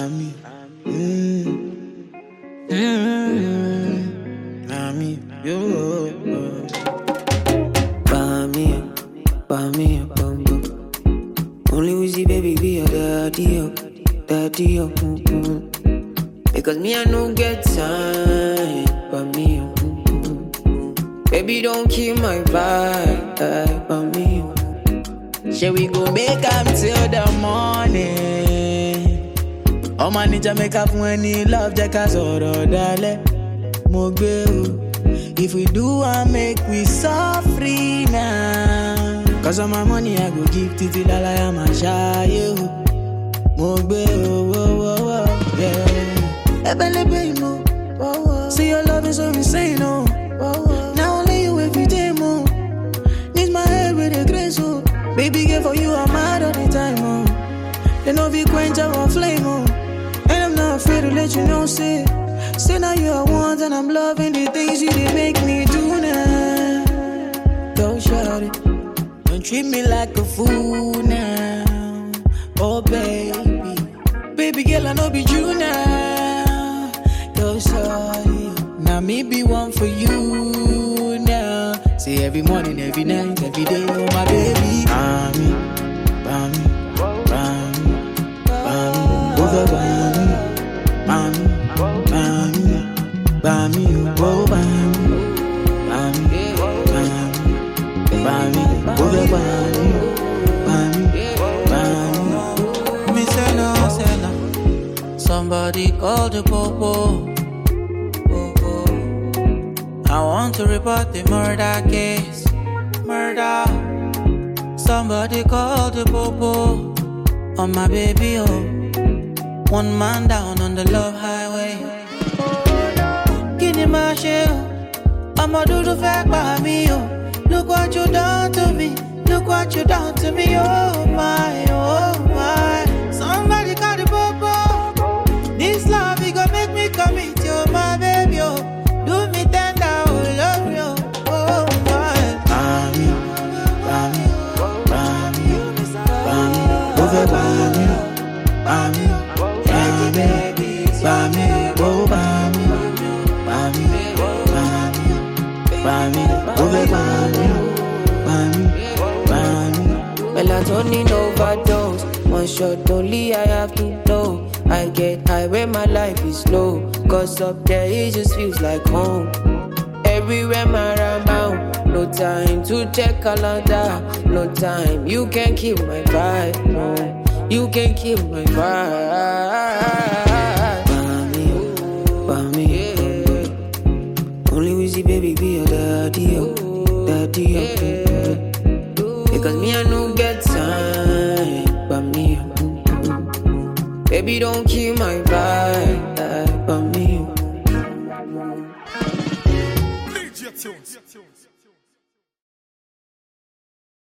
Ami. Ami. Yo. Bami, bambo. Only Uzi baby be your daddy, oh. Because me I no get time, Bami, baby don't kill my vibe, Bami. Shall we go make up till the morning? Oh man, need to make up when he love Jackass or dale. Mogbe. If we do, I make we so free now. Cause all my money I go give to the lala I'm a shy you. Mogbe, yeah. Ebelebe mo. See your love is so insane, oh. Now only you every day, mo. Needs my head with a grace, oh. Baby, girl, for you I'm mad all the time, oh. They know we quench our flame, oh. And I'm not afraid to let you know, say now you are one and I'm loving the things you did make me do now. Don't shout it. Don't treat me like a fool now. Oh baby. Baby girl, I know be you now. Don't shout it. Now me be one for you now. Say every morning, every night, every day, oh my baby. Bami. Over Bami. Bami, oh Bami, over Bami. Me say no. Somebody call the popo. I want to report the murder case. Murder. Somebody call the popo. On my baby, oh. One man down on the love highway. Guinea Marshall, I'ma do the fact by me, oh. Look what you done to me. Look what you done to me, oh my, oh my. Somebody call the popo. This love, it gon' make me commit, oh my baby, oh. Do me tender, oh love you, oh my. Bami, over Bami, Bami, oh Bami, over Bami. Melatonin overdose. One shot only I have to know. I get high when my life is low. Cause up there it just feels like home. Everywhere my around. No time to check calendar. No time, you can kill my vibe. No, you can kill my vibe. Bami, only Uzi baby be your daddy, oh. Because me I no get time, Bami. Baby don't kill my vibe, Bami. Lead your tunes.